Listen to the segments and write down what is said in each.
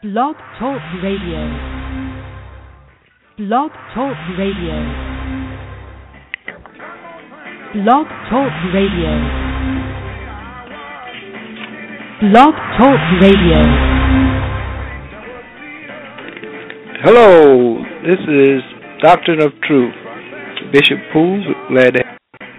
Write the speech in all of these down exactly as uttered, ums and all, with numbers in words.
Blog Talk Radio. Blog Talk Radio. Blog Talk Radio. Blog Talk Radio. Hello, this is Doctrine of Truth. Bishop Poole, glad to have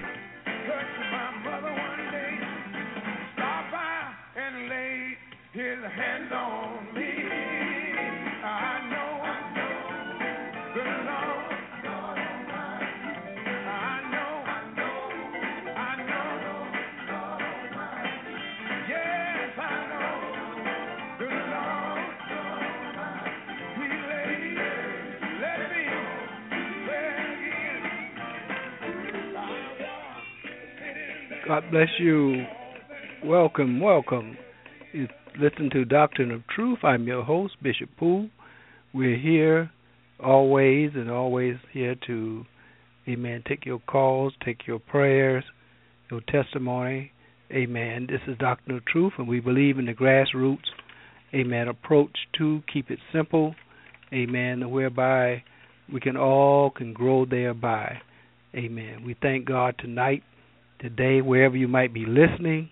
God bless you. Welcome, welcome. You listen to Doctrine of Truth. I'm your host, Bishop Poole. We're here always and always here to, amen, take your calls, take your prayers, your testimony. Amen. This is Doctrine of Truth, and we believe in the grassroots, amen, approach to keep it simple, amen, whereby we can all can grow thereby. Amen. We thank God tonight, today, wherever you might be listening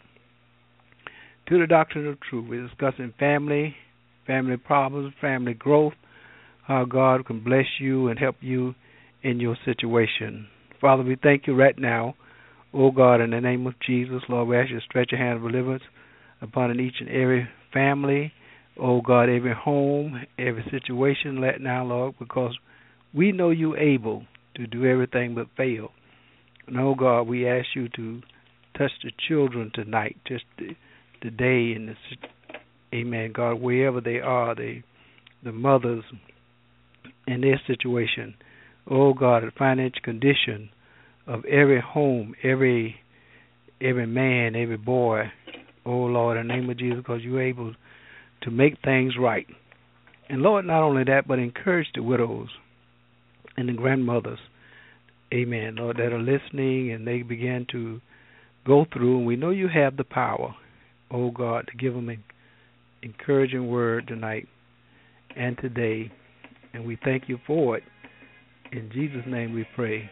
to the Doctrine of Truth. We're discussing family, family problems, family growth, how God can bless you and help you in your situation. Father, we thank you right now, oh God, in the name of Jesus. Lord, we ask you to stretch your hand of deliverance upon each and every family, oh God, every home, every situation right now, Lord, because we know you're able to do everything but fail. And, oh, God, we ask you to touch the children tonight, just today, in this, amen, God, wherever they are, they, the mothers in their situation, oh, God, the financial condition of every home, every every man, every boy, oh, Lord, in the name of Jesus, because you're able to make things right. And, Lord, not only that, but encourage the widows and the grandmothers, amen, Lord, that are listening and they begin to go through. And we know you have the power, oh God, to give them an encouraging word tonight and today. And we thank you for it. In Jesus' name we pray.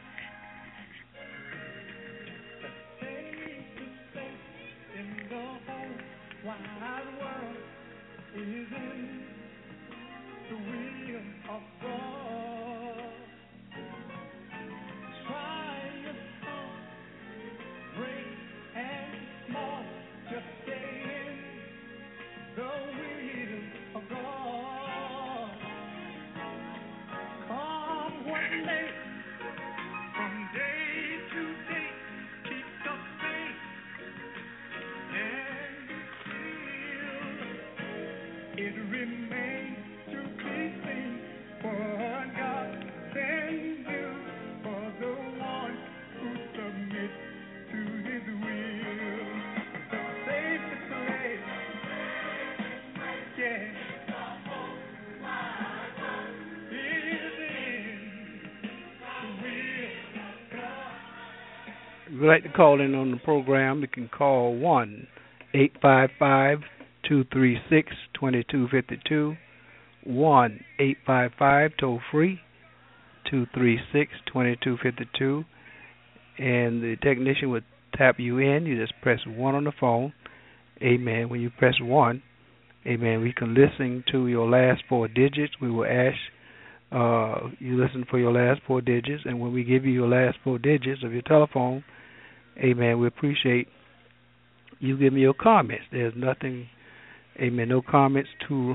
If you'd like to call in on the program, you can call one eight five five, two three six, two two five two, one eight five five, toll free, two three six, two two five two, and the technician would tap you in. You just press one on the phone, amen. When you press one, amen, we can listen to your last four digits. We will ask uh, you listen for your last four digits, and when we give you your last four digits of your telephone, amen, we appreciate you give me your comments. There's nothing, amen, no comments too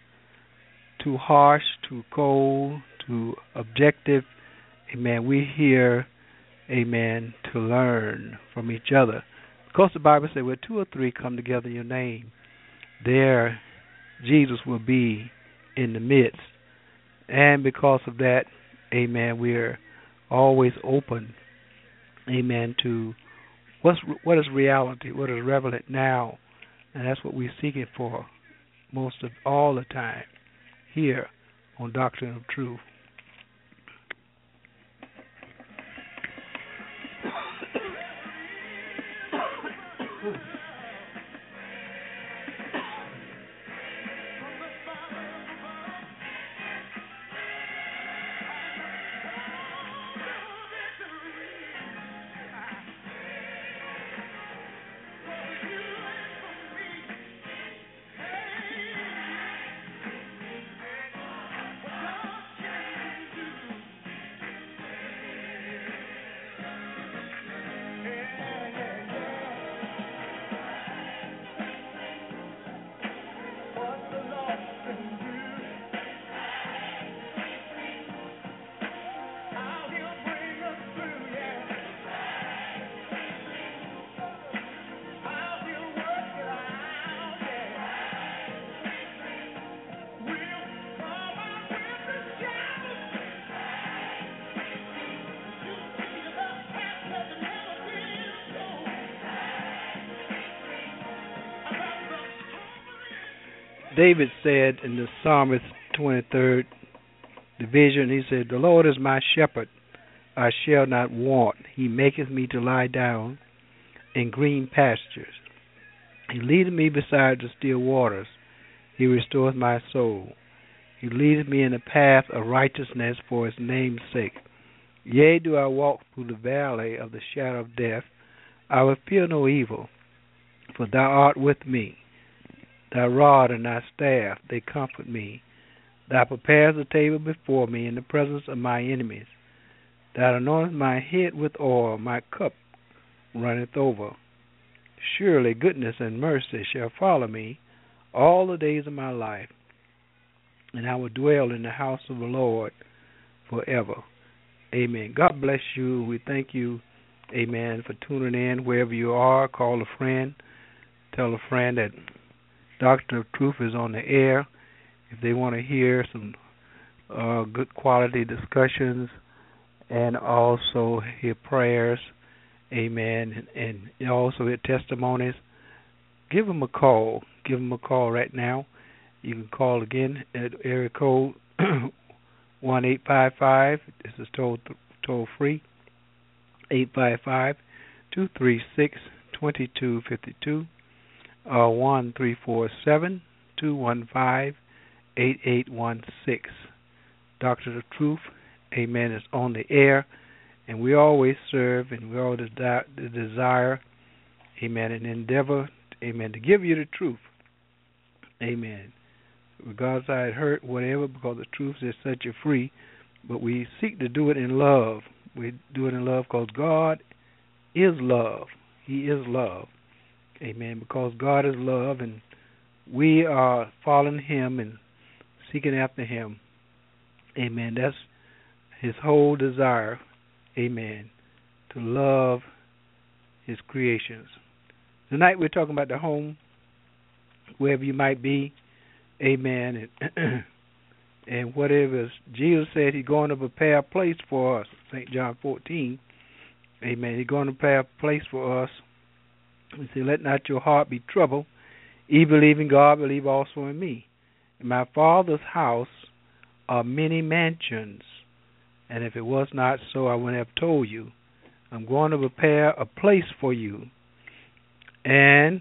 too harsh, too cold, too objective. Amen, we're here, amen, to learn from each other. Because the Bible says where two or three come together in your name, there Jesus will be in the midst. And because of that, amen, we're always open, amen, to what's what is reality, what is relevant now, and that's what we're seeking for most of all the time here on Doctrine of Truth. David said in the Psalmist twenty-third division, he said, "The Lord is my shepherd, I shall not want. He maketh me to lie down in green pastures. He leadeth me beside the still waters. He restoreth my soul. He leadeth me in the path of righteousness for his name's sake. Yea, do I walk through the valley of the shadow of death, I will fear no evil, for thou art with me. Thy rod and thy staff, they comfort me. Thou preparest a table before me in the presence of my enemies. Thou anointest my head with oil, my cup runneth over. Surely goodness and mercy shall follow me all the days of my life, and I will dwell in the house of the Lord forever." Amen. God bless you. We thank you, amen, for tuning in wherever you are. Call a friend. Tell a friend that Doctor of Truth is on the air. If they want to hear some uh, good quality discussions and also hear prayers, amen, and, and also hear testimonies, give them a call. Give them a call right now. You can call again at area code one eight five five. This is toll toll free. eight five five, two three six, two two five two or one three four seven, two one five, eight eight one six. Doctor of Truth, amen, is on the air, and we always serve and we always de- desire, amen, and endeavor, amen, to give you the truth. Amen. Regardless how it hurt, whatever, because the truth is set you free. But we seek to do it in love. We do it in love because God is love. He is love. Amen. Because God is love, and we are following Him and seeking after Him. Amen. That's His whole desire. Amen. To love His creations. Tonight we're talking about the home, wherever you might be. Amen. And, and whatever Jesus said, He's going to prepare a place for us. Saint John fourteen. Amen. He's going to prepare a place for us. He said, "Let not your heart be troubled. Ye believe in God, believe also in me. In my Father's house are many mansions. And if it was not so, I wouldn't have told you. I'm going to prepare a place for you. And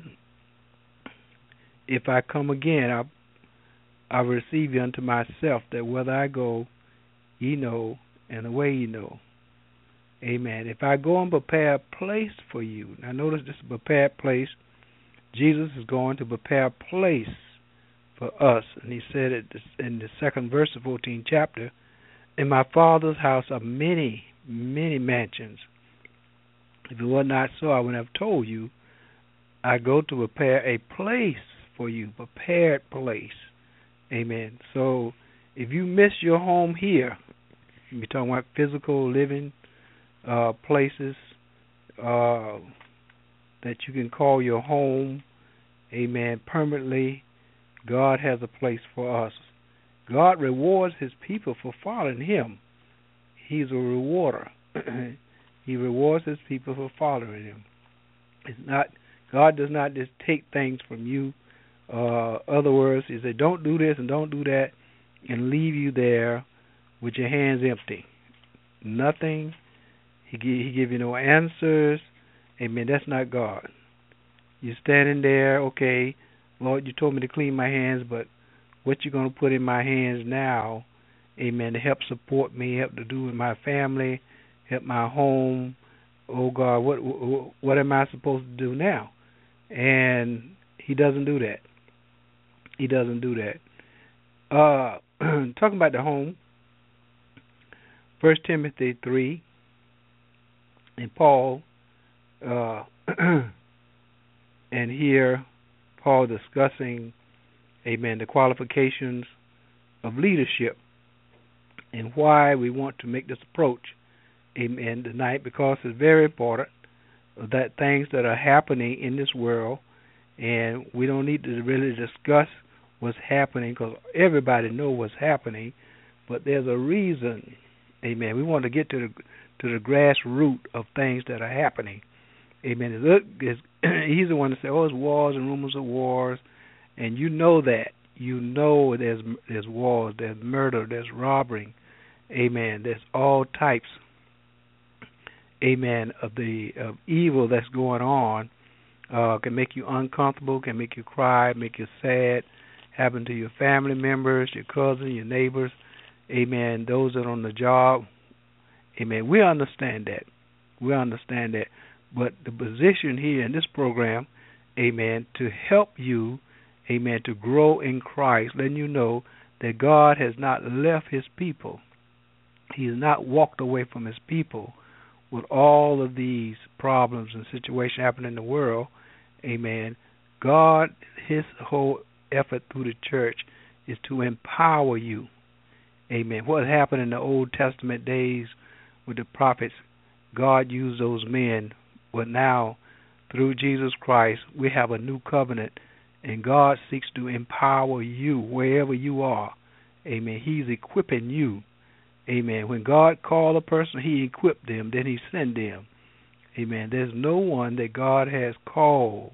if I come again, I'll I will receive you unto myself, that whither I go, ye know, and the way ye know." Amen. If I go and prepare a place for you, now notice this is a prepared place. Jesus is going to prepare a place for us. And He said it in the second verse of fourteenth chapter, "In my Father's house are many, many mansions. If it were not so, I would have told you. I go to prepare a place for you," prepared place. Amen. So if you miss your home here, we're talking about physical living uh, places uh, that you can call your home, amen, permanently, God has a place for us. God rewards His people for following Him. He's a rewarder. He rewards His people for following Him. It's not God does not just take things from you. Uh, other words, He said, "Don't do this and don't do that," and leave you there with your hands empty. Nothing. He give, he give you no answers. Amen. That's not God. You're standing there, okay, Lord, you told me to clean my hands, but what you going to put in my hands now, amen, to help support me, help to do with my family, help my home. Oh, God, what what am I supposed to do now? And He doesn't do that. He doesn't do that. Uh, talking about the home, First Timothy three, and Paul, uh, and here Paul discussing, amen, the qualifications of leadership and why we want to make this approach, amen, tonight, because it's very important that things that are happening in this world, and we don't need to really discuss what's happening because everybody knows what's happening, but there's a reason, amen. We want to get to the to the grassroots of things that are happening, amen. It's, it's, he's the one to say, "Oh, it's wars and rumors of wars," and you know that, you know there's there's wars, there's murder, there's robbery, amen. There's all types, amen, of the of evil that's going on. Uh, can make you uncomfortable, can make you cry, make you sad, happen to your family members, your cousins, your neighbors, amen, those that are on the job, amen. We understand that. We understand that. But the position here in this program, amen, to help you, amen, to grow in Christ, letting you know that God has not left his people. He has not walked away from his people with all of these problems and situations happening in the world. Amen. God, his whole effort through the church is to empower you. Amen. What happened in the Old Testament days with the prophets, God used those men, but now through Jesus Christ, we have a new covenant, and God seeks to empower you wherever you are. Amen. He's equipping you. Amen. When God called a person, he equipped them, then he sent them. Amen. There's no one that God has called.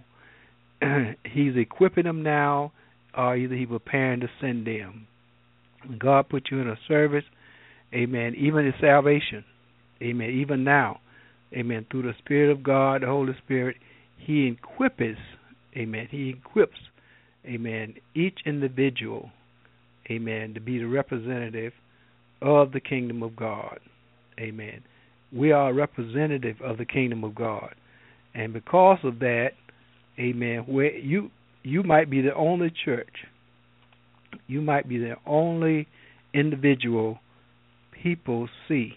He's equipping them now, or either he's preparing to send them. When God put you in a service, amen, even in salvation, amen, even now, amen, through the Spirit of God, the Holy Spirit, he equips, amen, he equips, amen, each individual, amen, to be the representative of the kingdom of God. Amen. We are a representative of the kingdom of God. And because of that, amen, where you you might be the only church, you might be the only individual people see.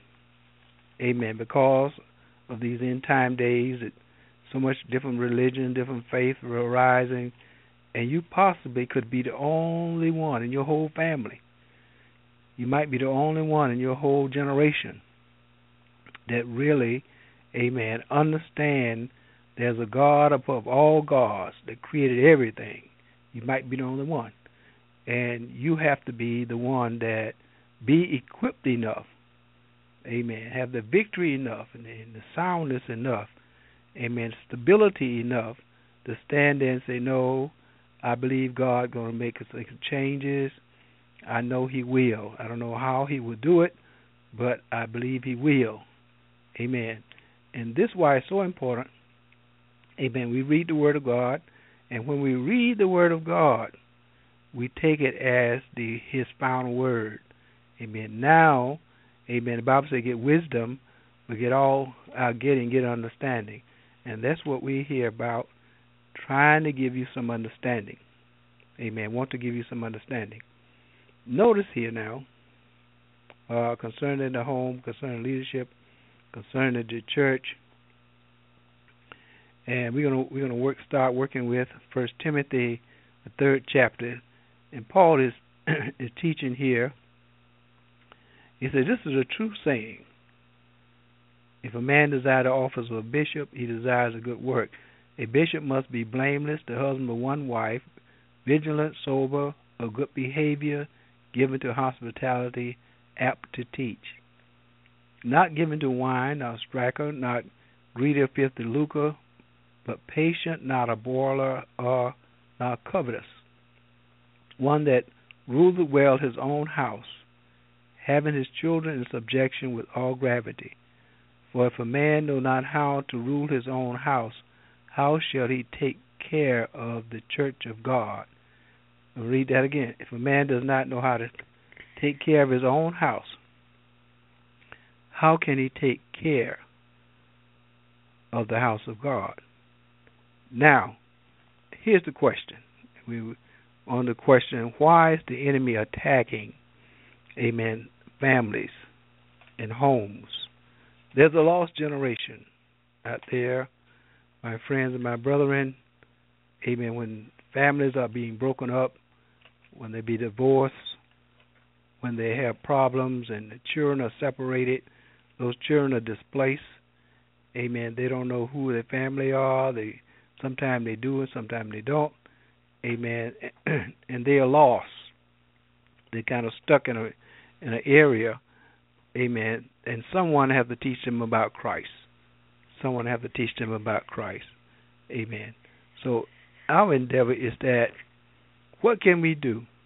Amen. Because of these end time days, that so much different religion, different faith are arising, and you possibly could be the only one in your whole family. You might be the only one in your whole generation that really, amen, understand there's a God above all gods that created everything. You might be the only one. And you have to be the one that be equipped enough, amen, have the victory enough and the soundness enough, amen, stability enough to stand there and say, no, I believe God going to make some changes. I know he will. I don't know how he will do it, but I believe he will. Amen. And this is why it's so important. Amen. We read the Word of God, and when we read the Word of God, we take it as the His final word. Amen. Now, amen, the Bible says get wisdom, we get all our getting, get understanding. And that's what we hear about, trying to give you some understanding. Amen. Want to give you some understanding. Notice here now, uh, concerning the home, concerning leadership, concerning the church, and we're gonna we're gonna work start working with First Timothy, the third chapter, and Paul is is teaching here. He says, "This is a true saying. If a man desire the office of a bishop, he desires a good work. A bishop must be blameless, the husband of one wife, vigilant, sober, of good behavior, given to hospitality, apt to teach, not given to wine, not striker, not greedy of filthy lucre, but patient, not a broiler, or not covetous, one that ruleth well his own house, having his children in subjection with all gravity. For if a man know not how to rule his own house, how shall he take care of the church of God?" I'll read that again. If a man does not know how to take care of his own house, how can he take care of the house of God? Now, here's the question. We on the question, why is the enemy attacking, amen, families and homes? There's a lost generation out there, my friends and my brethren, amen, when families are being broken up, when they be divorced, when they have problems and the children are separated, those children are displaced, amen. They don't know who their family are. They sometimes they do and sometimes they don't, amen. And they are lost. They're kind of stuck in a in an area, amen. And someone have to teach them about Christ. Someone have to teach them about Christ, amen. So our endeavor is that, what can we do?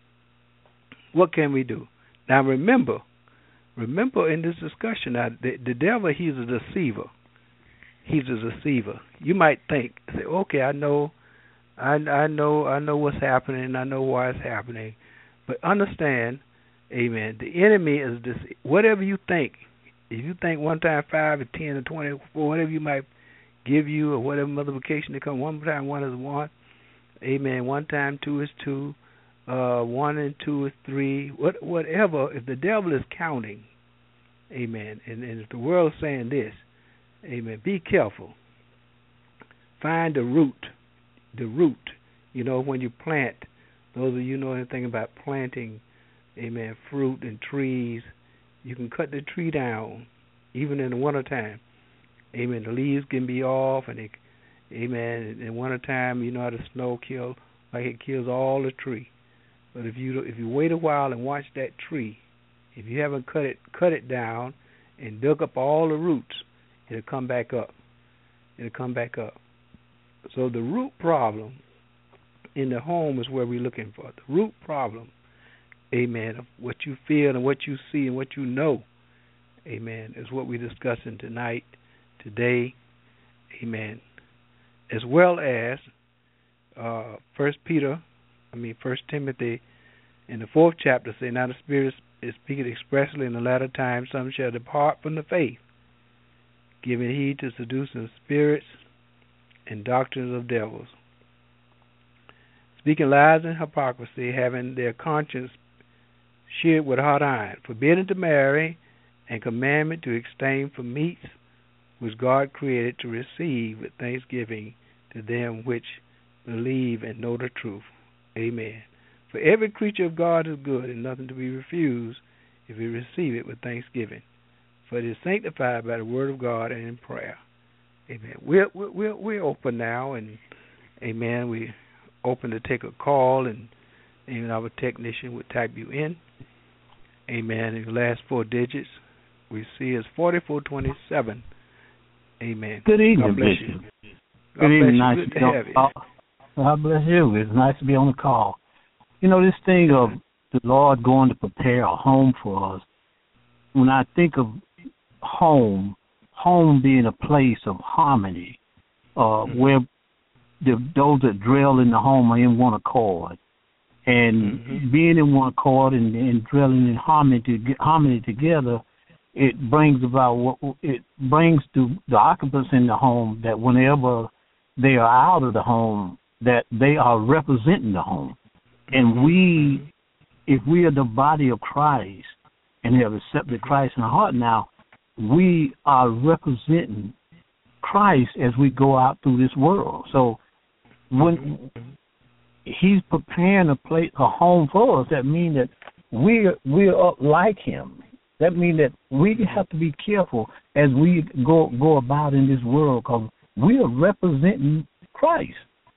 what can we do? Now remember, remember in this discussion, now, the, the devil, he's a deceiver. He's a deceiver. You might think, say, okay, I know, I, I know, I know what's happening. I know why it's happening. But understand, amen, the enemy is this. Whatever you think, if you think one time five or ten or twenty or four, whatever you might give you or whatever multiplication they come, one time one is one, amen, one time two is two, uh, one and two is three, what, whatever, if the devil is counting, amen, and, and if the world is saying this, amen, be careful. Find the root, the root, you know, when you plant, those of you know anything about planting, amen, fruit and trees, you can cut the tree down, even in the wintertime. Amen. The leaves can be off, and it, amen. In wintertime, you know how the snow kills, like it kills all the tree. But if you if you wait a while and watch that tree, if you haven't cut it cut it down and dug up all the roots, it'll come back up. It'll come back up. So the root problem in the home is where we're looking for. The root problem, amen, of what you feel and what you see and what you know, amen, is what we're discussing tonight, today, amen, as well as uh, First Peter, I mean First Timothy, in the fourth chapter, say, now the Spirit is speaking expressly in the latter times, some shall depart from the faith, giving heed to seducing spirits and doctrines of devils, speaking lies and hypocrisy, having their conscience sheared with hot iron, forbidden to marry, and commandment to abstain from meats which God created to receive with thanksgiving to them which believe and know the truth. Amen. For every creature of God is good and nothing to be refused if we receive it with thanksgiving. For it is sanctified by the word of God and in prayer. Amen. We're, we're, we're open now, and amen, we open to take a call, and even our technician would type you in. Amen. And the last four digits we see is forty-four twenty-seven. Amen. Good evening, God bless Bishop. you. God Good evening. bless Nice you. Good to be to on have the you. call. God bless you. It's nice to be on the call. You know, this thing of the Lord going to prepare a home for us, when I think of home, home being a place of harmony, uh, mm-hmm. where the, those that dwell in the home are in one accord. And mm-hmm. being in one accord and, and dwelling in harmony, to, harmony together, it brings about what it brings to the occupants in the home, that whenever they are out of the home, that they are representing the home. And we, if we are the body of Christ and have accepted Christ in our heart now, we are representing Christ as we go out through this world. So when he's preparing a place, a home for us, that means that we're, we're up like him. That means that we have to be careful as we go go about in this world, because we are representing Christ.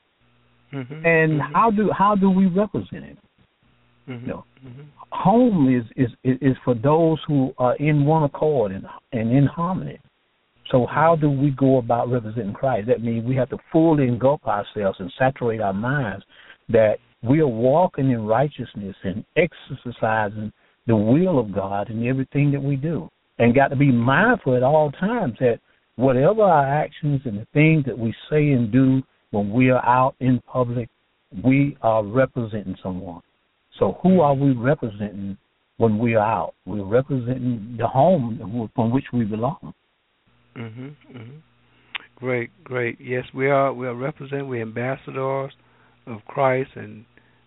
Mm-hmm. And mm-hmm. how do how do we represent him? Mm-hmm. You know, mm-hmm. home is, is is for those who are in one accord and and in harmony. So how do we go about representing Christ? That means we have to fully engulf ourselves and saturate our minds that we are walking in righteousness and exercising the will of God in everything that we do. And got to be mindful at all times that whatever our actions and the things that we say and do when we are out in public, we are representing someone. So who are we representing when we are out? We're representing the home from which we belong. Mm-hmm, mm-hmm. Great, great. Yes, we are. We are representing. We're ambassadors of Christ, and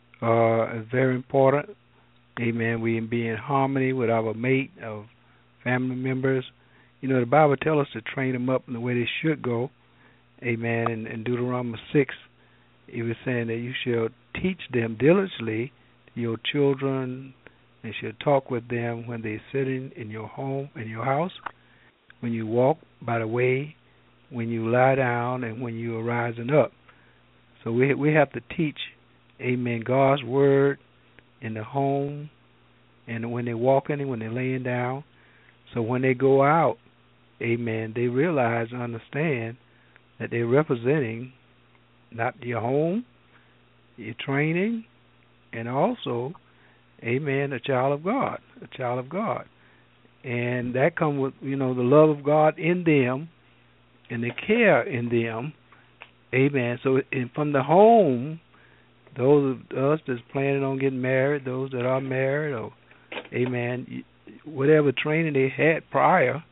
uh, it's very important. Amen. We be in harmony with our mate, our family members. You know, the Bible tells us to train them up in the way they should go. Amen. And in Deuteronomy six, it was saying that you shall teach them diligently to your children, and shall talk with them when they're sitting in your home, in your house, when you walk by the way, when you lie down, and when you are rising up. So we we have to teach, amen, God's word in the home, and when they're walking and when they're laying down. So when they go out, amen, they realize and understand that they're representing not your home, your training, and also, amen, a child of God, a child of God. And that comes with, you know, the love of God in them and the care in them, amen. So and from the home, those of us that's planning on getting married, those that are married, or, amen, whatever training they had prior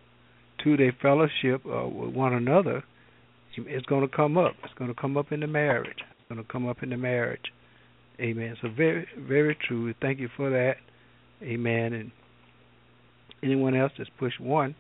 to their fellowship uh, with one another, it's going to come up. It's going to come up in the marriage. It's going to come up in the marriage. Amen. So very, very true. Thank you for that. Amen. And anyone else that's push one,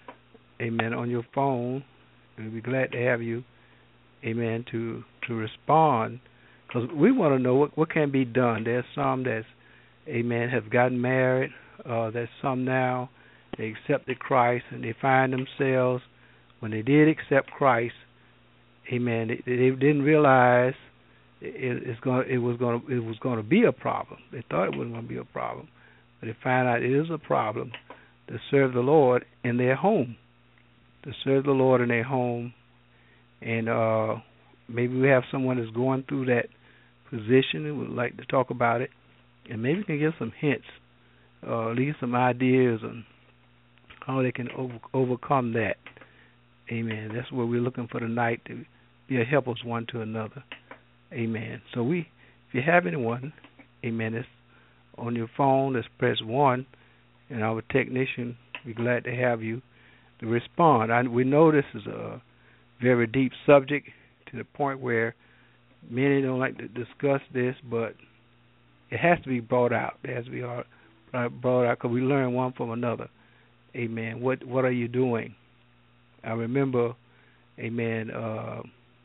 amen, on your phone, we'll be glad to have you, amen, to to respond, because we want to know what, what can be done. There's some that's, amen, have gotten married. Uh, there's some now, they accepted Christ, and they find themselves, when they did accept Christ, amen, they, they didn't realize it, it's going, it was going, it was going to be a problem. They thought it wasn't going to be a problem, but they find out it is a problem to serve the Lord in their home, to serve the Lord in their home. And uh, maybe we have someone that's going through that position and would like to talk about it, and maybe we can give some hints, uh, at least some ideas on how they can over, overcome that. Amen. That's what we're looking for tonight, to be a helpers one to another. Amen. So we, if you have anyone, amen, that's on your phone, let's press one, and our technician, we're glad to have you to respond. I, we know this is a very deep subject, to the point where many don't like to discuss this, but it has to be brought out. It has to be brought out, because we learn one from another. Amen. What what are you doing? I remember, amen, uh,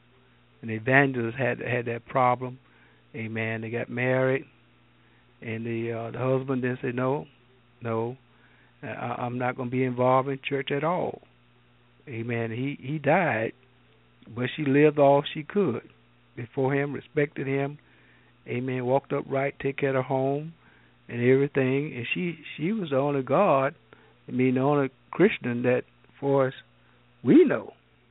an evangelist had had that problem. Amen. They got married, and the uh, the husband then said, no, no, I, I'm not going to be involved in church at all. Amen. He he died, but she lived all she could before him, respected him. Amen. Walked upright, take care of her home and everything. And she she was the only God, I mean, the only Christian that, for us, we know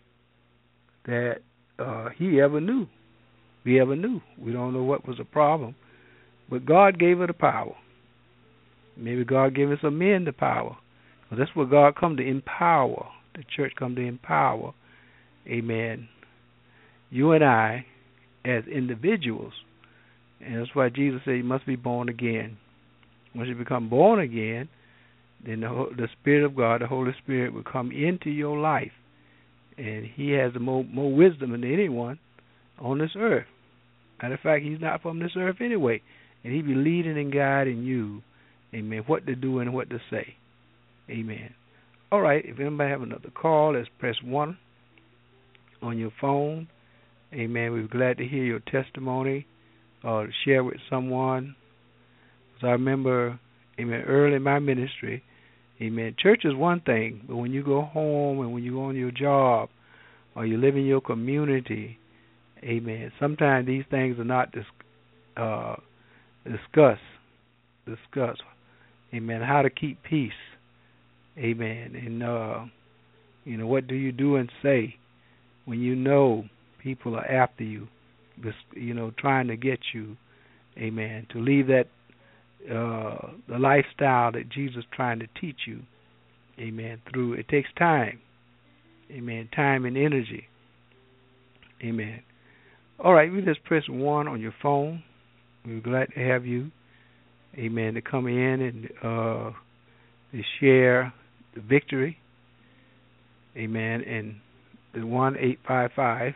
that uh, he ever knew. We ever knew. We don't know what was the problem, but God gave her the power. Maybe God gave us some men the power. Well, that's what God come to empower. The church come to empower. Amen. You and I, as individuals, and that's why Jesus said you must be born again. Once you become born again, then the, the Spirit of God, the Holy Spirit, will come into your life, and He has more, more wisdom than anyone on this earth. Matter of fact, He's not from this earth anyway, and He be leading and guiding you, amen, what to do and what to say. Amen. All right, if anybody have another call, let's press one on your phone. Amen. We're glad to hear your testimony or share with someone. Because I remember, amen, early in my ministry, amen, church is one thing, but when you go home and when you go on your job or you live in your community, amen, sometimes these things are not dis- uh, discussed. Discussed. Amen. How to keep peace. Amen. And, uh, you know, what do you do and say when you know people are after you, you know, trying to get you, amen, to leave that, uh, the lifestyle that Jesus is trying to teach you, amen, through, it takes time, amen, time and energy, amen. All right, we just press one on your phone. We're glad to have you, amen, to come in and uh, to share the victory, amen, and the one eight five five,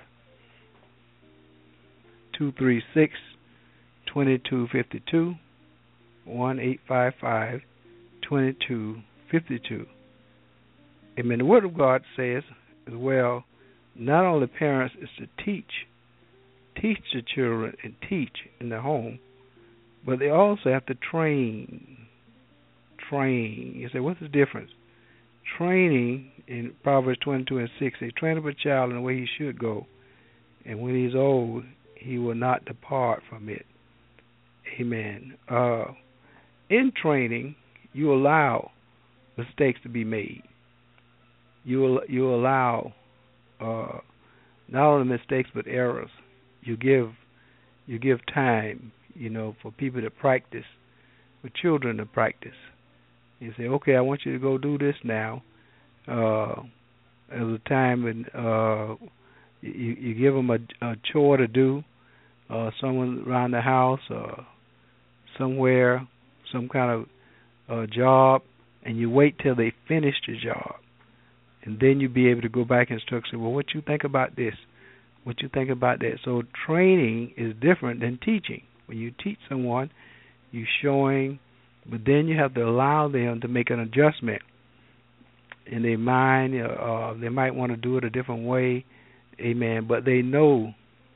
two three six, two two five two, one eight five five, two two five two. Amen. The Word of God says as well, not only parents is to teach, teach the children and teach in the home, but they also have to train. Train. You say, what's the difference? Training in Proverbs twenty-two and six, they train up a child in the way he should go, and when he's old, he will not depart from it. Amen. Uh, in training, you allow mistakes to be made. You will, you allow uh, not only mistakes but errors. You give you give time, you know, for people to practice for children to practice. You say, okay, I want you to go do this now. Uh, there's a time when uh, you, you give them a, a chore to do, uh, someone around the house, or somewhere, some kind of uh, job, and you wait till they finish the job. And then you'll be able to go back and instruct, say, well, what you think about this? What you think about that? So training is different than teaching. When you teach someone, you're showing, but then you have to allow them to make an adjustment in their mind. Uh, they might want to do it a different way, amen, but they know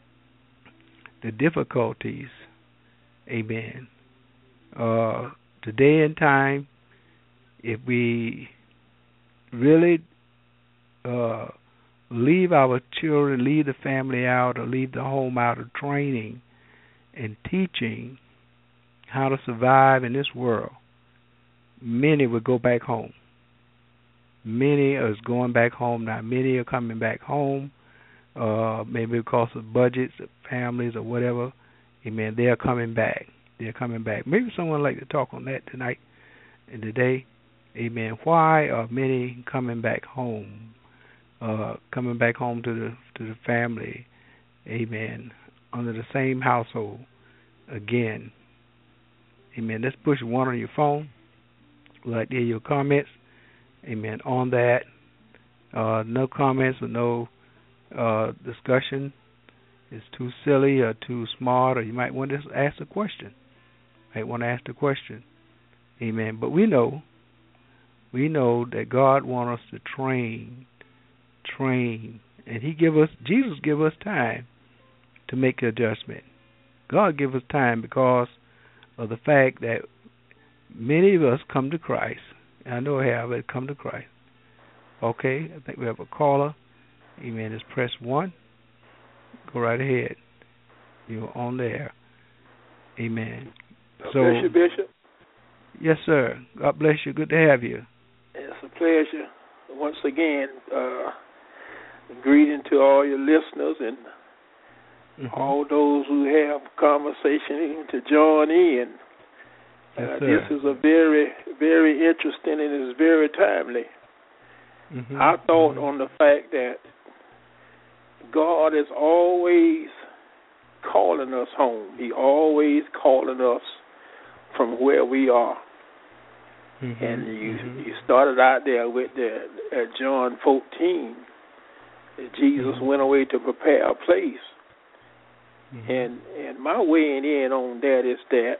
the difficulties, amen. Uh, today and time, if we really uh, leave our children, leave the family out, or leave the home out of training and teaching how to survive in this world, many will go back home. Many are going back home now. Many are coming back home, uh, maybe because of budgets, of families, or whatever. Amen. They are coming back. They are coming back. Maybe someone would like to talk on that tonight and today. Amen. Why are many coming back home? Uh, coming back home to the to the family. Amen. Under the same household again. Amen. Let's push one on your phone. We'd like to hear your comments. Amen. On that. Uh, no comments or no uh, discussion. It's too silly or too smart, or you might want to ask a question. Might want to ask a question. Amen. But we know, we know that God wants us to train, train, and He give us, Jesus give us time to make an adjustment. God give us time because of the fact that many of us come to Christ. And I know I have it, come to Christ. Okay, I think we have a caller. Amen. Just press one. Go right ahead. You're on there. Amen. God so, bless you, Bishop. Yes, sir. God bless you. Good to have you. It's a pleasure. Once again, uh, greeting to all your listeners and mm-hmm. all those who have conversation to join in. Yes, uh, sir. This is a very, very interesting and it's very timely. Mm-hmm. I thought mm-hmm. on the fact that God is always calling us home. He always calling us from where we are. Mm-hmm. And you mm-hmm. you started out there with the at John fourteen. That Jesus mm-hmm. went away to prepare a place. Mm-hmm. And and my weighing in on that is that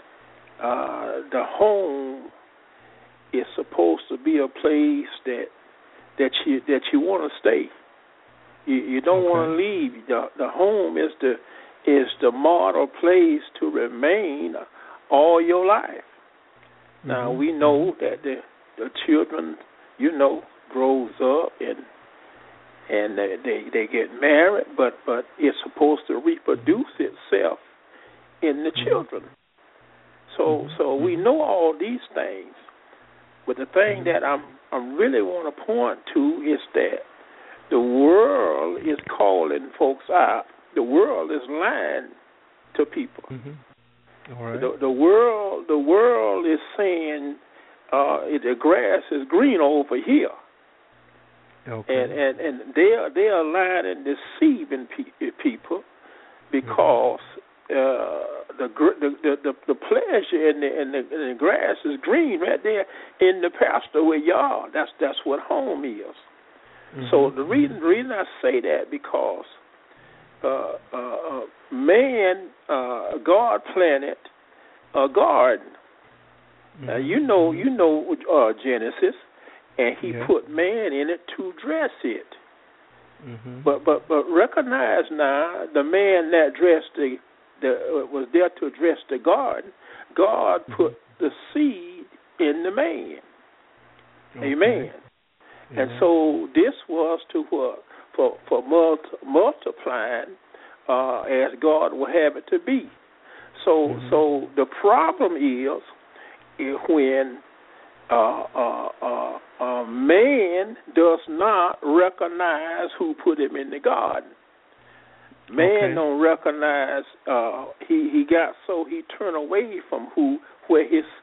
uh, the home is supposed to be a place that that you that you want to stay. You, you don't okay. want to leave. The the home is the is the model place to remain all your life. Mm-hmm. Now we know that the the children, you know, grows up and and they, they they get married, but but it's supposed to reproduce itself in the mm-hmm. children. So mm-hmm. so we know all these things, but the thing mm-hmm. that I'm I really want to point to is that the world is calling folks out. The world is lying to people. Mm-hmm. All right. The, the world, the world is saying uh, the grass is green over here, okay. and and and they are they are lying and deceiving pe- people because mm-hmm. uh, the, the the the the pleasure in the, in the in the grass is green right there in the pasture where y'all. That's that's what home is. Mm-hmm. So the reason the reason I say that because uh, uh, man, uh, God planted a garden. Mm-hmm. Now you know you know uh, Genesis, and He yeah. put man in it to dress it. Mm-hmm. But but but recognize now the man that dressed the the uh, was there to dress the garden. God mm-hmm. put the seed in the man. Okay. Amen. Yeah. And so this was to uh, for for multi, multiplying uh, as God will have it to be. So mm-hmm. so the problem is, is when uh, uh, uh, uh, man does not recognize who put him in the garden. Man okay. don't recognize. Uh, he he got so he turned away from who where his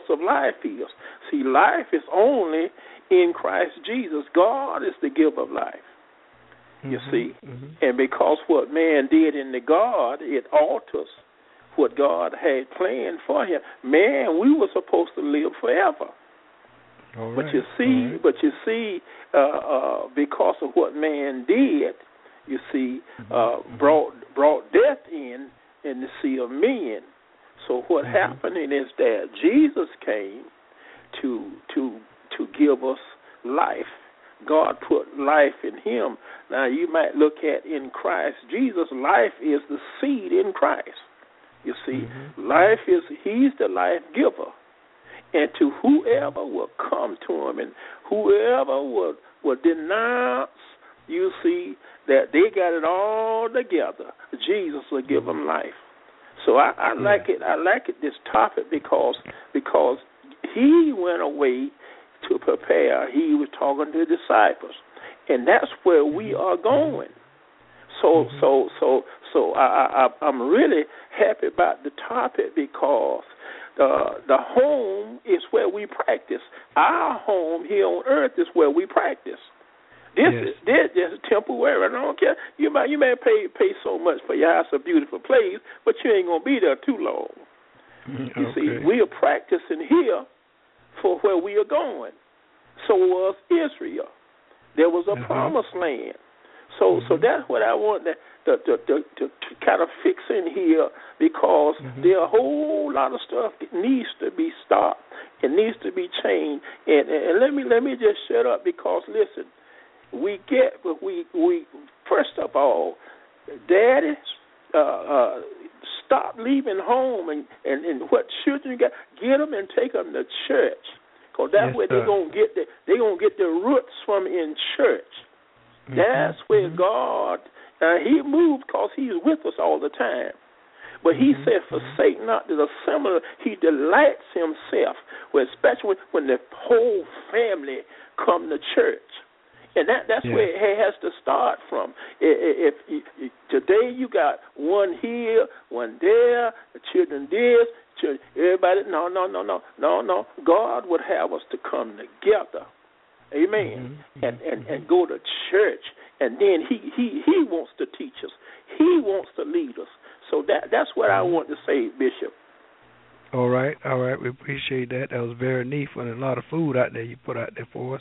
of life is. See, life is only in Christ Jesus. God is the giver of life. You mm-hmm, see? Mm-hmm. And because what man did in the God, it alters what God had planned for him. Man, we were supposed to live forever. All but right, you see, right. but you see, uh, uh, because of what man did, you see, uh, mm-hmm. brought brought death in in the sea of men. So what mm-hmm. happened is that Jesus came to to to give us life. God put life in him. Now you might look at in Christ Jesus, life is the seed in Christ. You see, mm-hmm. life is, he's the life giver. And to whoever will come to him and whoever will, will denounce, you see, that they got it all together, Jesus will give them life. So I, I yeah. like it. I like it, this topic, because because he went away to prepare. He was talking to the disciples, and that's where we are going. So mm-hmm. so so so I, I I'm really happy about the topic, because the the home is where we practice. Our home here on earth is where we practice. This yes. is this is temporary. I don't care. You might you may pay pay so much for your house, a beautiful place, but you ain't gonna be there too long. Mm-hmm. You okay. see, we are practicing here for where we are going. So was Israel. There was a mm-hmm. promised land. So mm-hmm. so that's what I want to to, to, to, to kind of fix in here, because mm-hmm. there are a whole lot of stuff that needs to be stopped. It needs to be changed. And, and, and let me let me just shut up, because listen, we get we we first of all, daddies, uh, uh, stop leaving home, and, and, and what children you got, get them and take them to church, because that's yes, where they're gonna get the they gonna get their roots from, in church. Mm-hmm. That's where mm-hmm. God, uh, he moved because he's with us all the time. But he mm-hmm. said, forsake not the assembly. He delights himself, well, especially when the whole family come to church. And that, that's yeah. where it has to start from. If, if, if today you got one here, one there, the children this, children, everybody, no, no, no, no, no, no. God would have us to come together. Amen. Mm-hmm. And, and and go to church, and then he, he, he wants to teach us. He wants to lead us. So that that's what I want to say, Bishop. All right, all right. We appreciate that. That was very neat, and a lot of food out there you put out there for us.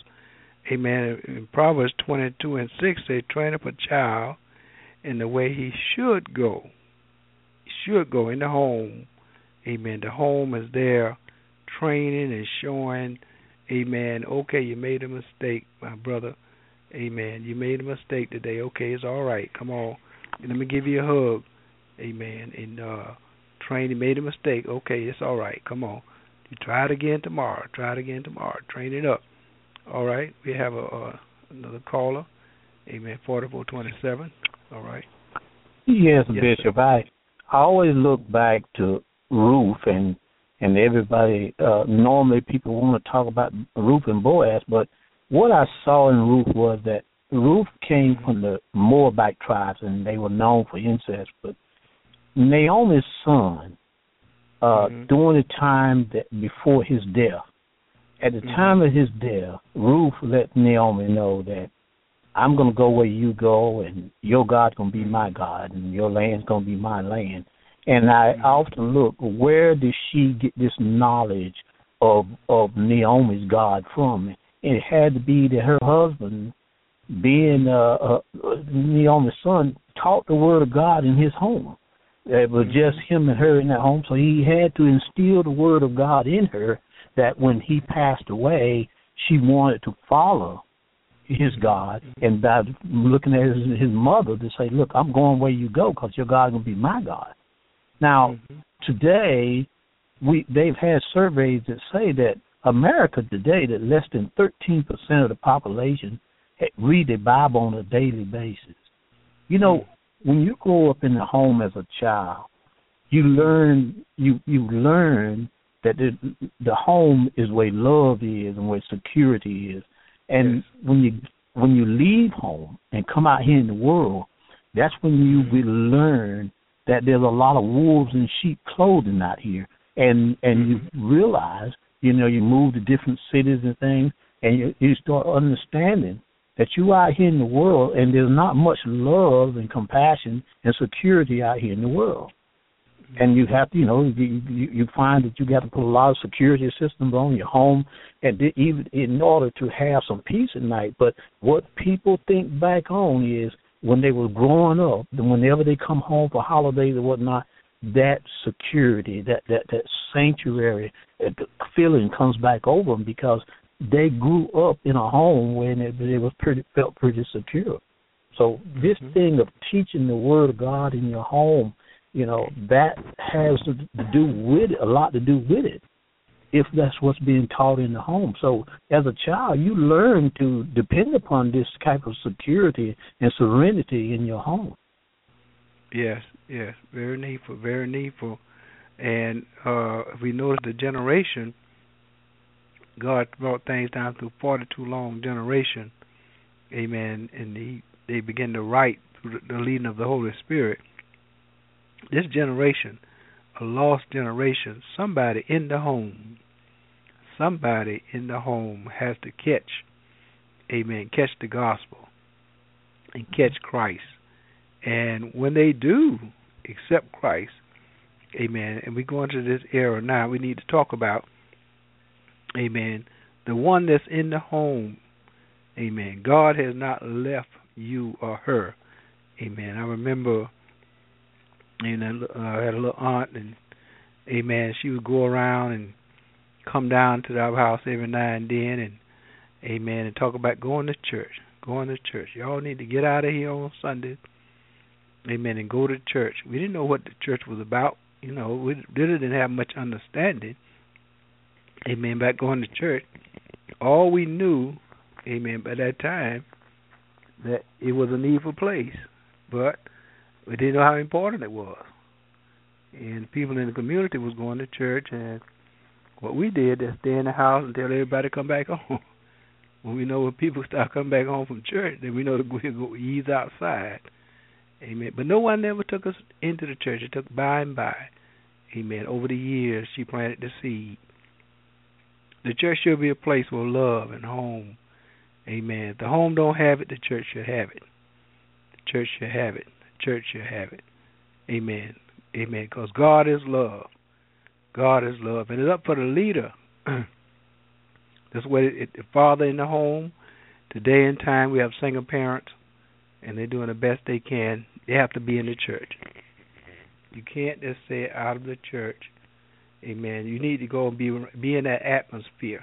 Amen. In Proverbs twenty-two and six, they train up a child in the way he should go. He should go in the home. Amen. The home is there training and showing, amen, okay, you made a mistake, my brother. Amen. You made a mistake today. Okay, it's all right. Come on. Let me give you a hug. Amen. And uh, train, you made a mistake. Okay, it's all right. Come on. You try it again tomorrow. Try it again tomorrow. Train it up. All right. We have a, uh, another caller. Amen. forty-four twenty-seven. All right. Yes, yes Bishop. Sir. I I always look back to Ruth, and and everybody, uh, normally people want to talk about Ruth and Boaz, but what I saw in Ruth was that Ruth came from the Moabite tribes, and they were known for incest, but Naomi's son, uh, mm-hmm. during the time that before his death, at the mm-hmm. time of his death, Ruth let Naomi know that I'm going to go where you go, and your God's going to be my God, and your land's going to be my land. And I mm-hmm. often look, where did she get this knowledge of of Naomi's God from? It had to be that her husband, being uh, uh, Naomi's son, taught the word of God in his home. It was mm-hmm. just him and her in that home, so he had to instill the word of God in her, that when he passed away, she wanted to follow his God, and by looking at his, his mother to say, look, I'm going where you go, because your God's going to be my God. Now, mm-hmm. today, we they've had surveys that say that America today, that less than thirteen percent of the population read the Bible on a daily basis. You know, mm-hmm. when you grow up in the home as a child, you learn you you learn that the, the home is where love is and where security is. And yes. when you when you leave home and come out here in the world, that's when you mm-hmm. will learn that there's a lot of wolves in sheep clothing out here, and and mm-hmm. you realize You know, you move to different cities and things, and you, you start understanding that you out here in the world, and there's not much love and compassion and security out here in the world. And you have to, you know, you, you, you find that you got to put a lot of security systems on your home, and even in order to have some peace at night. But what people think back on is when they were growing up, whenever they come home for holidays or whatnot, that security, that, that, that sanctuary, that feeling comes back over them because they grew up in a home where it, it was pretty felt pretty secure. So this mm-hmm. thing of teaching the Word of God in your home, you know, that has to do with it, a lot to do with it, if that's what's being taught in the home. So as a child, you learn to depend upon this type of security and serenity in your home. Yes, yes, very needful, very needful. And uh, if we notice the generation, God brought things down through forty-two long generation, amen, and he, they begin to write through the leading of the Holy Spirit. This generation, a lost generation, somebody in the home, somebody in the home has to catch, amen, catch the gospel and catch Christ. And when they do accept Christ, amen, and we go into this era now, we need to talk about, amen, the one that's in the home, amen. God has not left you or her, amen. I remember, and I had a little aunt, and amen, she would go around and come down to our house every now and then, and amen, and talk about going to church, going to church. Y'all need to get out of here on Sunday, amen, and go to church. We didn't know what the church was about, you know, we really didn't have much understanding, amen, about going to church. All we knew, amen, by that time, that it was an evil place, but we didn't know how important it was. And people in the community was going to church, and what we did is stay in the house until everybody come back home. When we know when people start coming back home from church, then we know to go, go ease outside. Amen. But no one ever took us into the church. It took by and by. Amen. Over the years, she planted the seed. The church should be a place for love and home. Amen. If the home don't have it, the church should have it. The church should have it. Church should have it. Amen. Amen. Because God is love. God is love. And it's up for the leader. That's what it, it, the father in the home. Today and time we have single parents, and they're doing the best they can. They have to be in the church. You can't just stay out of the church. Amen. You need to go and be be in that atmosphere.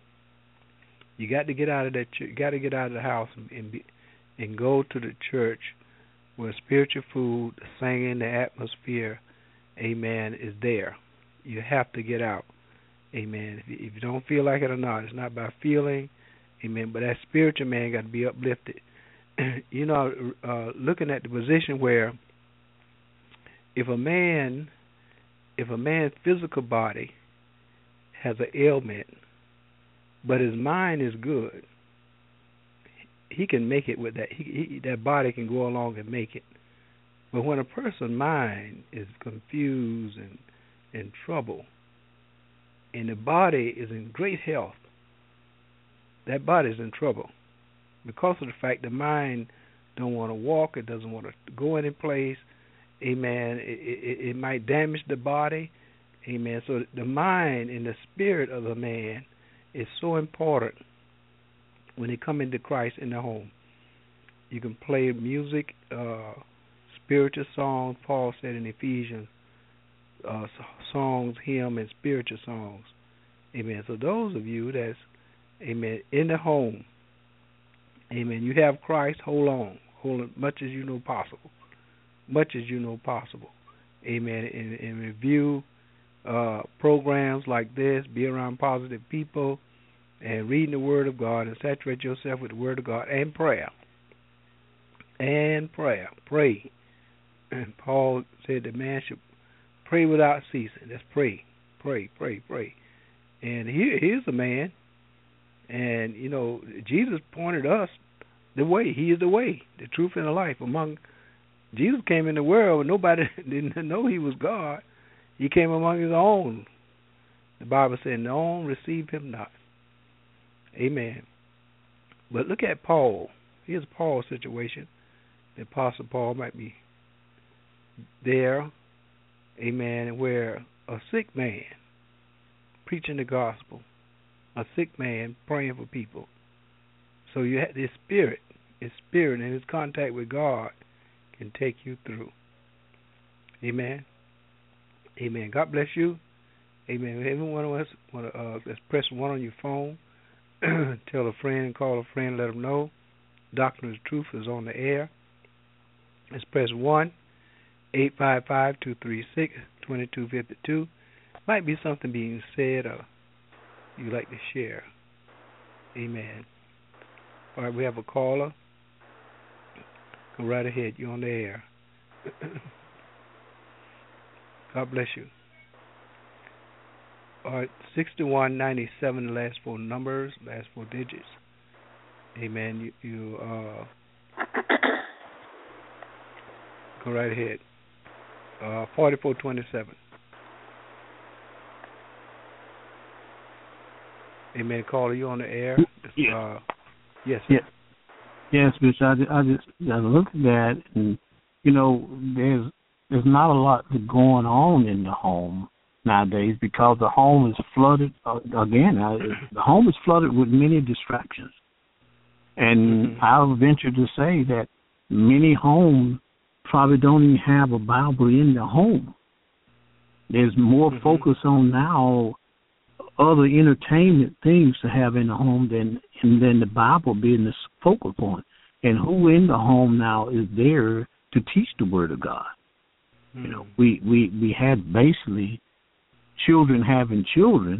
You got to get out of that. You got to get out of the house and, and be and go to the church, where spiritual food, the singing, the atmosphere, amen, is there. You have to get out, amen. If you, if you don't feel like it or not, it's not by feeling, amen, but that spiritual man got to be uplifted. You know, uh, looking at the position where if a man, if a man's physical body has an ailment, but his mind is good, he can make it with that. He, he, that body can go along and make it. But when a person's mind is confused and in trouble, and the body is in great health, that body is in trouble because of the fact the mind don't want to walk, it doesn't want to go any place. Amen. It, it, it might damage the body. Amen. So the mind and the spirit of the man is so important when they come into Christ in the home. You can play music, uh, spiritual songs. Paul said in Ephesians, uh, songs, hymn, and spiritual songs. Amen. So those of you that's, amen, in the home, amen, you have Christ, hold on. Hold as much as you know possible. Much as you know possible. Amen. And, and review uh, programs like this. Be around positive people. And reading the Word of God, and saturate yourself with the Word of God and prayer. And prayer. Pray. And Paul said that man should pray without ceasing. Let's pray. Pray, pray, pray. And here, here's a man. And, you know, Jesus pointed us the way. He is the way, the truth, and the life. Among Jesus came in the world and nobody didn't know he was God. He came among his own. The Bible said, "No, receive him not." Amen. But look at Paul. Here's Paul's situation. The Apostle Paul might be there, amen, where a sick man preaching the gospel, a sick man praying for people. So you have this spirit, his spirit and his contact with God can take you through. Amen. Amen. God bless you. Amen. Every one of us want to uh, let's press one on your phone. Tell a friend, call a friend, let them know. Doctrine of Truth is on the air. Let's press one eight five five, two three six, two two five two. Might be something being said or you'd like to share. Amen. All right, we have a caller. Go right ahead. You're on the air. God bless you. All right, sixty-one ninety-seven, the last four numbers, last four digits. Amen. You, you uh, go right ahead. Uh, forty-four twenty-seven. Amen. Caller, you on the air? Yes. Uh, yes. Yes. Yes, Bishop. I just, I just I looked at that, and you know, there's there's not a lot going on in the home nowadays because the home is flooded. Uh, again, uh, the home is flooded with many distractions, and mm-hmm. I'll venture to say that many homes probably don't even have a Bible in the home. There's more mm-hmm. focus on now other entertainment things to have in the home than and than the Bible being the focal point. And who in the home now is there to teach the Word of God? Mm-hmm. You know, we, we, we had basically children having children,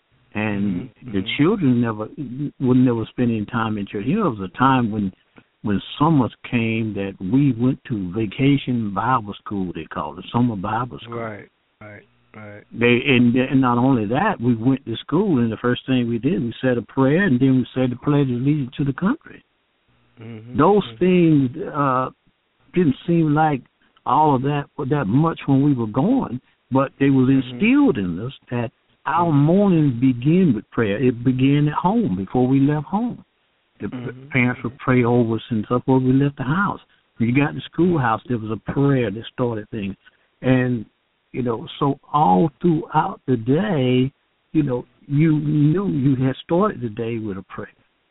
and mm-hmm. the children never would never spend any time in church. You know, there was a time when when summers came that we went to vacation Bible school, they called it, summer Bible school. Right, right. Right. They and, and not only that, we went to school, and the first thing we did, we said a prayer, and then we said the pledge of allegiance to the country. Mm-hmm. Those mm-hmm. things uh, didn't seem like all of that that much when we were going, but they was instilled mm-hmm. in us that our mornings begin with prayer. It began at home before we left home. The mm-hmm. parents would pray over us and stuff before we left the house. When you got to the schoolhouse, there was a prayer that started things, and you know, so all throughout the day, you know, you knew you had started the day with a prayer.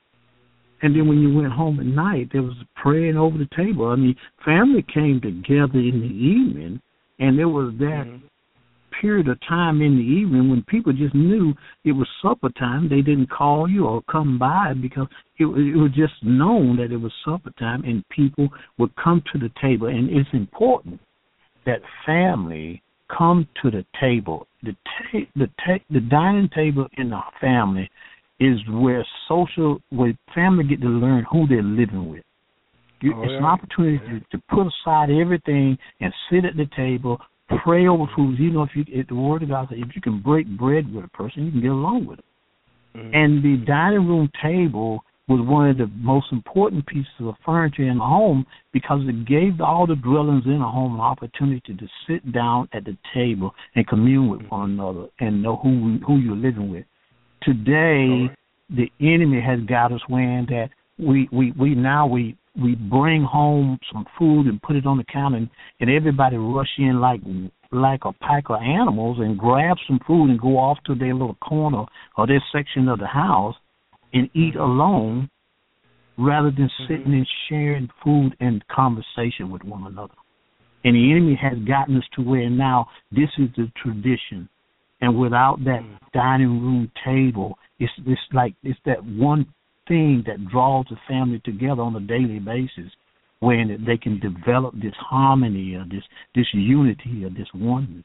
And then when you went home at night, there was praying over the table. I mean, family came together in the evening, and there was that mm-hmm. period of time in the evening when people just knew it was supper time. They didn't call you or come by because it, it was just known that it was supper time, and people would come to the table. And it's important that family come to the table. The ta- the ta- the dining table in the family is where social, where family get to learn who they're living with. You, oh, it's yeah. an opportunity yeah. to, to put aside everything and sit at the table, pray over foods. You know, if you if the Word of God says if you can break bread with a person, you can get along with them. Mm-hmm. And the dining room table was one of the most important pieces of furniture in the home because it gave all the dwellings in a home an opportunity to sit down at the table and commune with one another and know who who you're living with. Today, right. the enemy has got us weighing that we, we, we now we we bring home some food and put it on the counter, and, and everybody rush in like like a pack of animals and grab some food and go off to their little corner or their section of the house and eat alone rather than sitting mm-hmm. and sharing food and conversation with one another. And the enemy has gotten us to where now this is the tradition. And without that mm-hmm. dining room table, it's, it's like it's that one thing that draws the family together on a daily basis when they can develop this harmony or this, this unity or this oneness.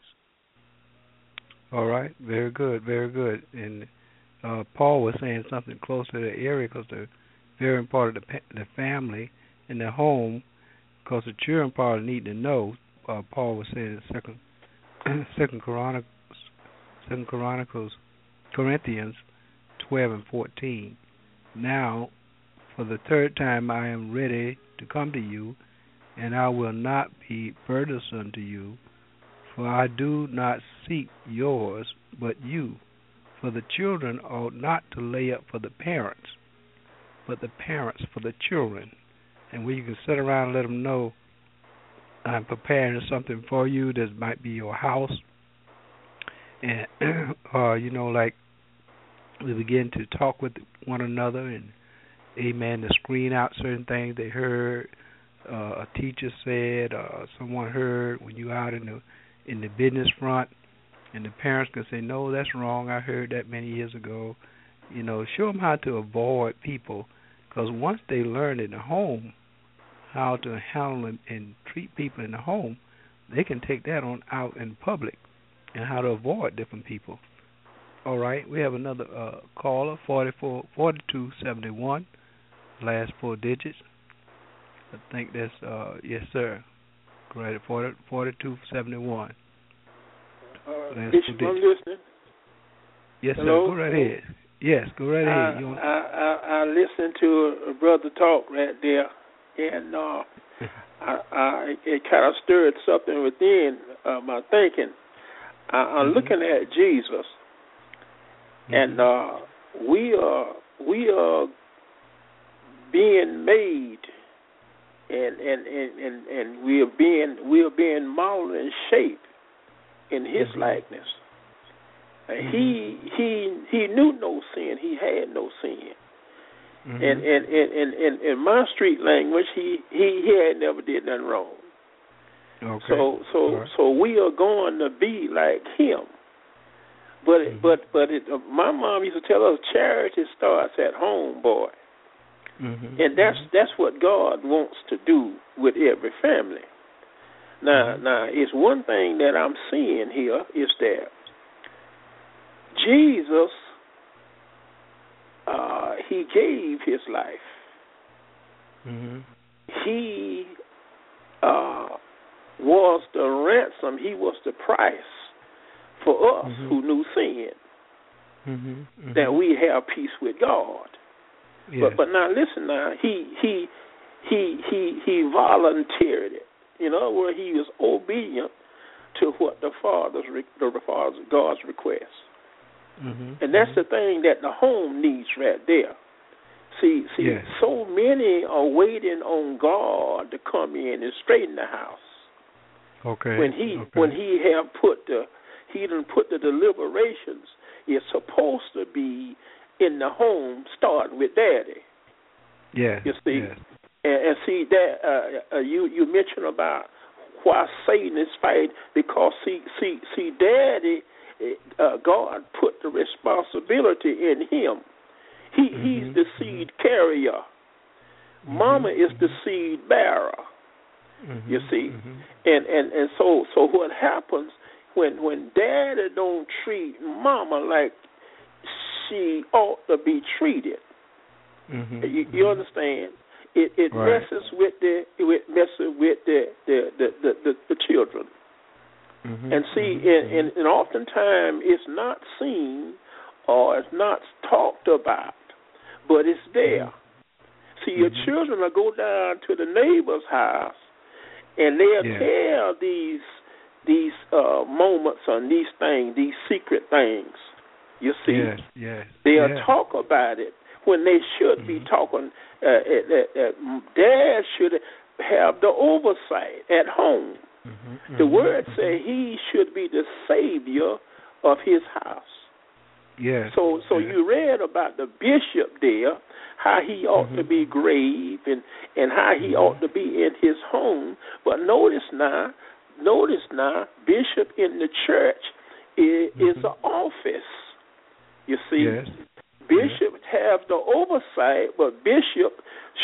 All right. Very good. Very good. And Uh, Paul was saying something close to the area because they're very important to the family and the home because the children probably need to know. Uh, Paul was saying in Second Second Chronicles, Second Chronicles, Corinthians twelve and fourteen. Now, for the third time, I am ready to come to you, and I will not be burdensome to you, for I do not seek yours, but you. for the children ought not to lay up for the parents, but the parents for the children. And where you can sit around and let them know, I'm preparing something for you. This might be your house. And, uh, you know, like we begin to talk with one another and, amen, to screen out certain things they heard, uh, a teacher said, uh, someone heard when you out in the in the business front, and the parents can say, no, that's wrong. I heard that many years ago. You know, show them how to avoid people, because once they learn in the home how to handle and, and treat people in the home, they can take that on out in public and how to avoid different people. All right, we have another uh, caller, forty-four, forty-two seventy-one, last four digits. I think that's, uh, yes, sir. Go ahead, forty-two seventy-one. Uh, Bishop, I'm listening. Yes, Hello? sir, go right ahead. Yes, go right I, ahead. You want... I, I, I listened to a brother talk right there, and uh, I, I, it kind of stirred something within uh, my thinking. I, I'm mm-hmm. looking at Jesus, mm-hmm. and uh, we are we are being made, and and, and, and, and we are being we are being molded and shaped in His mm-hmm. likeness. Mm-hmm. He he he knew no sin. He had no sin. Mm-hmm. And and in and, and, and my street language, he, he, he had never did nothing wrong. Okay. So so right. so we are going to be like Him. But mm-hmm. but but it, uh, my mom used to tell us charity starts at home, boy. Mm-hmm. And that's mm-hmm. that's what God wants to do with every family. Now mm-hmm. now it's one thing that I'm seeing here is that Jesus, uh, He gave His life. Mm-hmm. He uh, was the ransom. He was the price for us mm-hmm. who knew sin, mm-hmm. Mm-hmm. that we have peace with God. Yes. But but now listen now, he he he he he volunteered it. In other words, he was obedient to what the Father's the Father's God's request. Mm-hmm. And that's mm-hmm. the thing that the home needs right there. See, see, yes. so many are waiting on God to come in and straighten the house. Okay. When he okay. when he have put the he done put the deliberations, it's supposed to be in the home, starting with Daddy. Yes. You see, yes. and, and see that uh, uh, you you mentioned about why Satan is fighting, because see see see Daddy. Uh, God put the responsibility in him. He mm-hmm. He's the seed mm-hmm. carrier. Mm-hmm. Mama is the seed bearer. Mm-hmm. You see, mm-hmm. and, and and so so what happens when when Daddy don't treat Mama like she ought to be treated? Mm-hmm. You, you understand? It it right. messes with the it messes with the the the, the, the, the children. Mm-hmm. And see, mm-hmm. and, and, and oftentimes it's not seen or it's not talked about, but it's there. Mm-hmm. See, your mm-hmm. children will go down to the neighbor's house, and they'll yeah. tell these these uh, moments and these things, these secret things. You see, yes, yes. they'll yes. talk about it when they should mm-hmm. be talking. Uh, uh, uh, uh, Dad should have the oversight at home. Mm-hmm, the mm-hmm, word mm-hmm. say he should be the savior of his house. Yes. So so yes. you read about the bishop there, how he ought mm-hmm. to be grave and, and how he mm-hmm. ought to be in his home. But notice now, notice now, bishop in the church is, mm-hmm. is an office. You see, yes. bishop yes. have the oversight, but bishop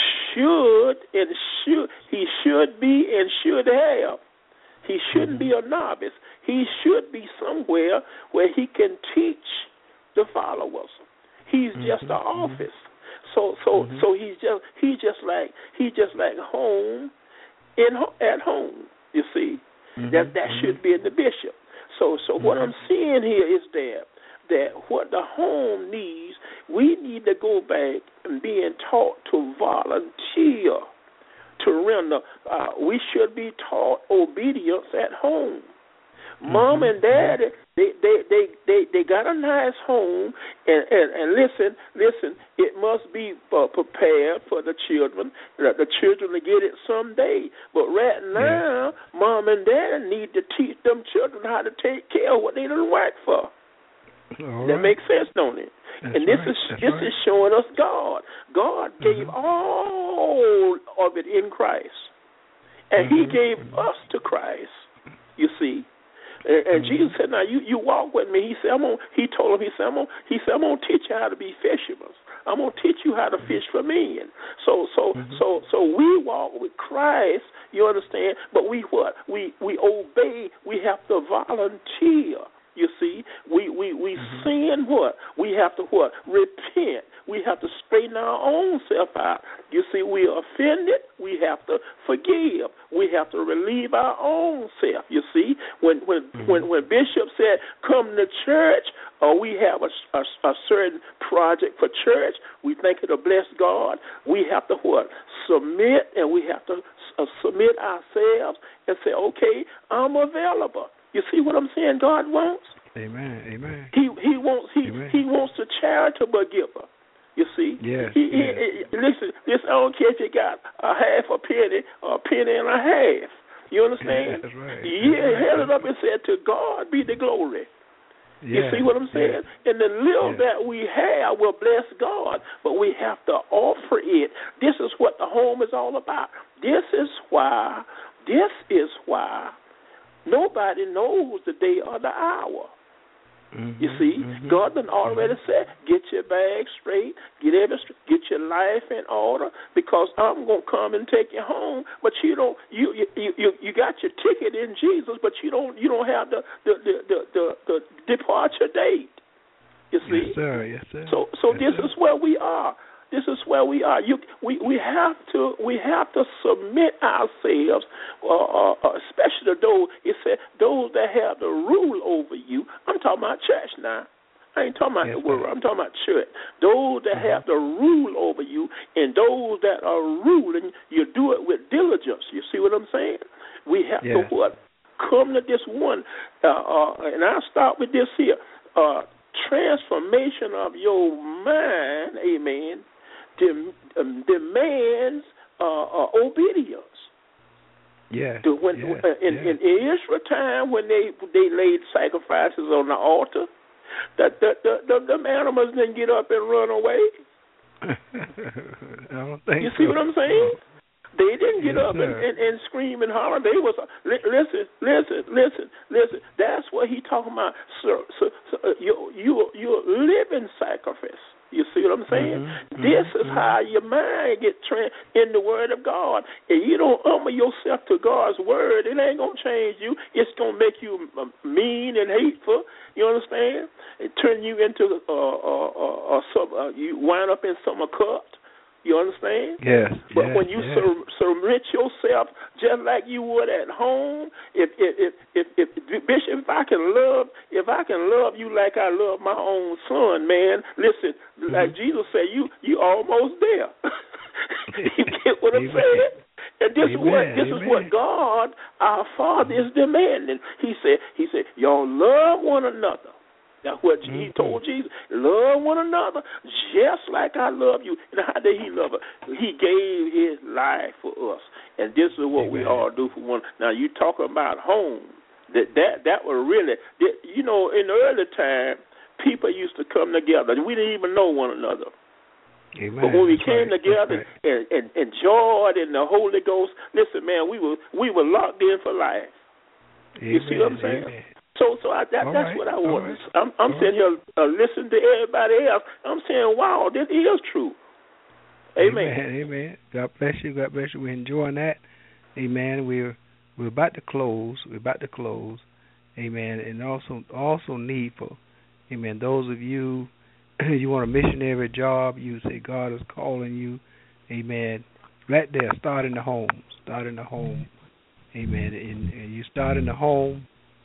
should and should he should be and should have. He shouldn't be a novice. He should be somewhere where he can teach the followers. He's mm-hmm. just an office. So so mm-hmm. so he's just he just like he just like home in at home. You see, mm-hmm. that that mm-hmm. should be in the bishop. So so mm-hmm. what I'm seeing here is that that what the home needs, we need to go back and being taught to volunteer. To render, uh, we should be taught obedience at home. Mm-hmm. Mom and Daddy, they they, they, they, they got a nice home, and, and, and listen, listen, it must be uh, prepared for the children, that the children will get it someday. But right now, yeah. Mom and Daddy need to teach them children how to take care of what they done work for. All that right. makes sense, don't it? That's and this right. is That's this right. is showing us God. God gave mm-hmm. all of it in Christ, and mm-hmm. He gave mm-hmm. us to Christ. You see, and, and mm-hmm. Jesus said, "Now you, you walk with me." He said, "I'm gonna." He told him, "He said, I'm gonna, he said, I'm gonna teach you how to be fishermen. I'm gonna teach you how to fish for men." So, so, mm-hmm. so, so we walk with Christ. You understand? But we what? We we obey. We have to volunteer. You see, we we we mm-hmm. sin what? We have to what? Repent. We have to straighten our own self out. You see, we are offended. We have to forgive. We have to relieve our own self. You see, when when mm-hmm. when, when Bishop said, "Come to church," or we have a, a, a certain project for church, we think it'll bless God. We have to what? Submit, and we have to uh, submit ourselves and say, "Okay, I'm available." You see what I'm saying? God wants. Amen. Amen. He he wants he Amen. he wants a charitable giver. You see? Yes. He, yes. He, he, listen, listen. I don't care if you got a half a penny or a penny and a half. You understand? That's right. He That's right. held it up and said, "To God be the glory." Yes. You see what I'm saying? Yes. And the little yes. that we have will bless God, but we have to offer it. This is what the home is all about. This is why. This is why. Nobody knows the day or the hour. Mm-hmm, you see, mm-hmm, God done already mm-hmm. said, get your bag straight, get every, get your life in order, because I'm gonna come and take you home. But you don't, you you you, you got your ticket in Jesus, but you don't you don't have the the the the, the, the departure date. You see, yes sir, yes sir. So so yes, this sir. is where we are. This is where we are. You, we, we have to we have to submit ourselves, uh, uh, especially those. It said those that have the rule over you. I'm talking about church now. I ain't talking about yes, the world. sir. I'm talking about church. Those that mm-hmm. have the rule over you, and those that are ruling, you do it with diligence. You see what I'm saying? We have yes. to what? Come to this one, uh, uh, and I'll start with this here. Uh, transformation of your mind, amen, dem, um, demands uh, uh, obedience. Yeah. When, yeah, uh, in, yeah. in Israel time, when they they laid sacrifices on the altar, that the, the, the, the animals didn't get up and run away. I don't think You see so. what I'm saying? No. They didn't get yes, up and, sir. and, and scream and holler. They was li- listen, listen, listen, listen. That's what he talking about. So, so, so uh, you you you living sacrifice. You see what I'm saying? Mm-hmm, this mm-hmm, is how your mind get trained in the Word of God. And you don't humble yourself to God's Word, it ain't gonna change you. It's gonna make you mean and hateful. You understand? It turn you into uh uh uh, uh, some, uh you wind up in some occult. You understand? Yes. But yes, when you yes. sur- submit yourself just like you would at home, if if, if if if Bishop, if I can love, if I can love you like I love my own son, man, listen, mm-hmm. like Jesus said, you you almost there. You get what I'm Amen. saying? And this Amen. is what this Amen. is what God, our Father, is demanding. He said, He said, y'all love one another. That's what he told Jesus. Love one another just like I love you. And how did he love us? He gave his life for us. And this is what Amen. We all do for one. Now, you talk about home. That that that was really, you know, in the early time, people used to come together. We didn't even know one another. Amen. But when we That's came right. together right. and, and, and joy in the Holy Ghost, listen, man, we were we were locked in for life. Amen. You see what I'm saying? Amen. So, so I, that, that's right. what I want. Right. I'm, I'm sitting here uh, listening to everybody else. I'm saying, wow, this is true. Amen. Amen. Amen. God bless you. God bless you. We're enjoying that. Amen. We're we're about to close. We're about to close. Amen. And also also needful. Amen. Those of you you want a missionary job, you say God is calling you. Amen. Right there. Start in the home. Start in the home. Amen. And, and you start in the home.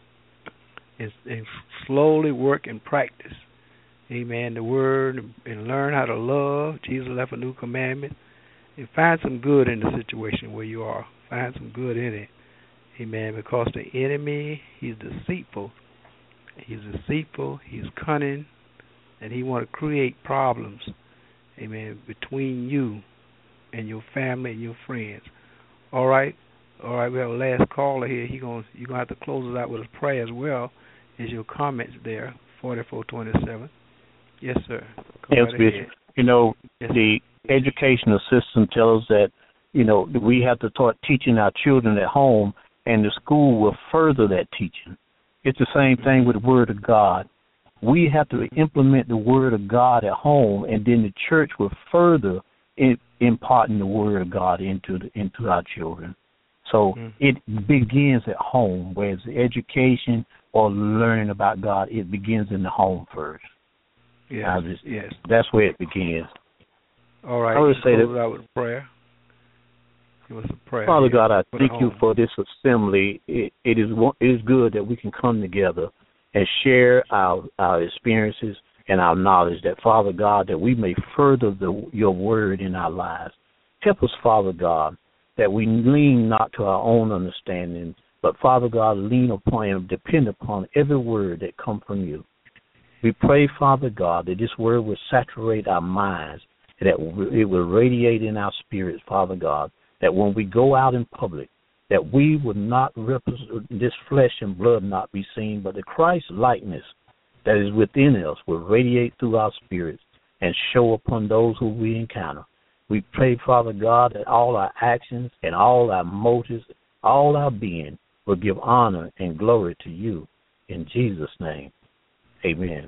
And, and slowly work and practice, amen, the word, and learn how to love. Jesus left a new commandment. And find some good in the situation where you are. Find some good in it. Amen. Because the enemy, he's deceitful. He's deceitful. He's cunning, and he want to create problems. Amen. Between you and your family and your friends. All right. All right. We have a last caller here. He going you're gonna have to close us out with a prayer as well. Is your comments there? Forty-four twenty-seven. Yes, sir. Go yes, right Bishop. ahead. You know, yes. the educational system tells us that, you know, we have to start teaching our children at home, and the school will further that teaching. It's the same thing with the Word of God. We have to implement the Word of God at home, and then the church will further in, imparting the Word of God into the, into our children. So mm-hmm. it begins at home, whereas the education or learning about God, it begins in the home first. Yes, just, yes. That's where it begins. All right. I would say that. Out with a prayer. Give us a prayer. Father God, I thank you home. for this assembly. It, it is it is good that we can come together and share our our experiences and our knowledge. That Father God, that we may further the, your word in our lives. Help us, Father God, that we lean not to our own understanding, but Father God, lean upon and depend upon every word that comes from you. We pray, Father God, that this word will saturate our minds, that it will radiate in our spirits, Father God, that when we go out in public, that we will not represent, this flesh and blood not be seen, but the Christ likeness that is within us will radiate through our spirits and show upon those who we encounter. We pray, Father God, that all our actions and all our motives, all our being will give honor and glory to you. In Jesus' name, amen.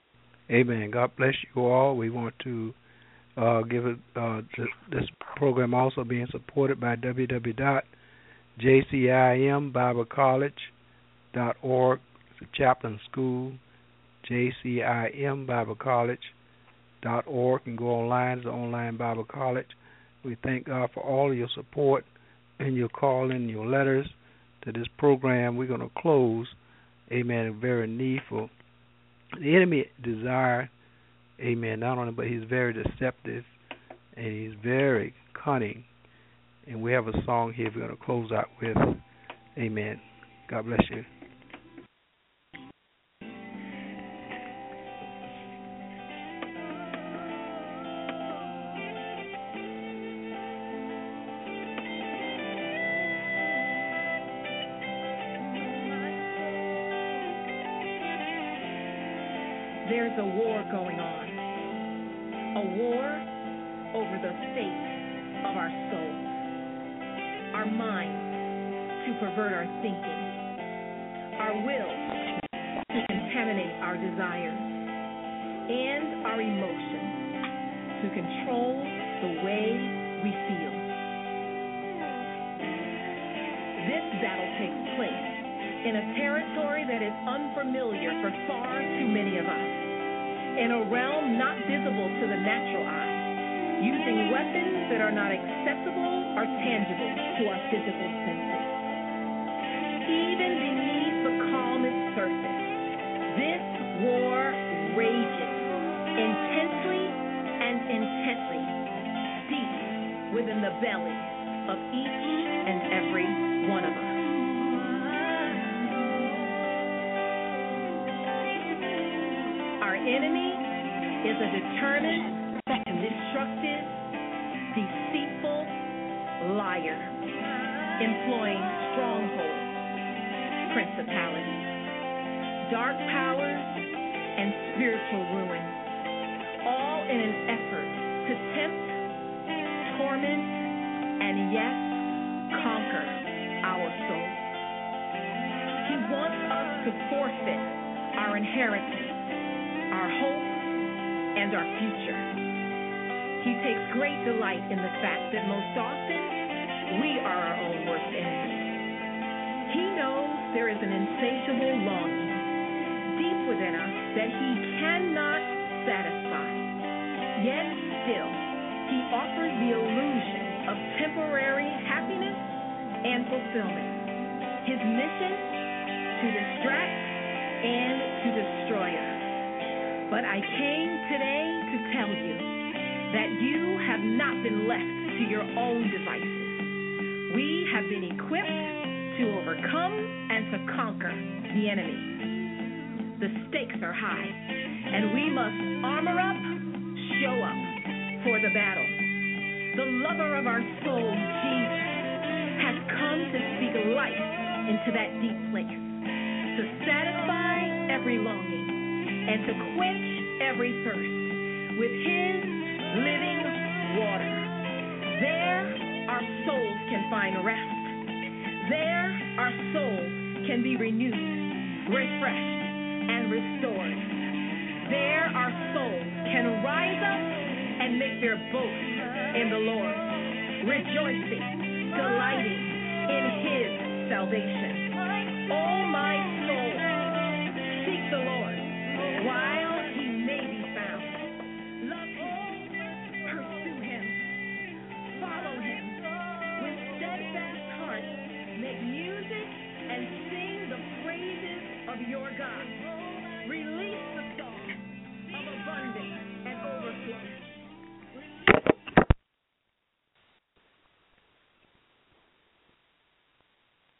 Amen. God bless you all. We want to uh, give it uh, this program also being supported by w w w dot j c i m bible college dot org. It's a chaplain school, j c i m bible college dot org. You can go online. It's an online Bible college. We thank God for all of your support and your calling and your letters to this program. We're going to close, amen, very needful. The enemy desire, amen, not only, but he's very deceptive and he's very cunning. And we have a song here we're going to close out with. Amen. God bless you. There's a war going on, a war over the state of our souls, our minds to pervert our thinking, our will to contaminate our desires, and our emotions to control the way we feel. This battle takes place in a territory that is unfamiliar for far too many of us, in a realm not visible to the natural eye, using weapons that are not accessible or tangible to our physical senses. Even beneath the calmest surface, this war rages intensely and intently, deep within the belly of each and every one of us. Enemy is a determined and destructive, deceitful liar, employing strongholds, principalities, dark powers, and spiritual ruin, all in an effort to tempt, torment, and yes, conquer our souls. He wants us to forfeit our inheritance, our hope, and our future. He takes great delight in the fact that most often we are our own worst enemy. He knows there is an insatiable longing deep within us that he cannot satisfy. Yet still, he offers the illusion of temporary happiness and fulfillment. His mission? To distract and to destroy us. But I came today to tell you that you have not been left to your own devices. We have been equipped to to overcome and to conquer the enemy. The stakes are high, and we must armor up, show up for the battle. The lover of our soul, Jesus, has come to speak life into that deep place, to satisfy every longing and to quench every thirst with his living water. There, our souls can find rest. There, our souls can be renewed, refreshed, and restored. There, our souls can rise up and make their boast in the Lord, rejoicing, delighting in his salvation. Oh, my soul, seek the Lord. Why?